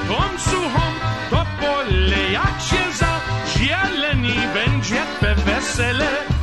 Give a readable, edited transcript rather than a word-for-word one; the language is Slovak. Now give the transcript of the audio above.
Tom suchom to pole jak się za zieleni będzie pe wesele.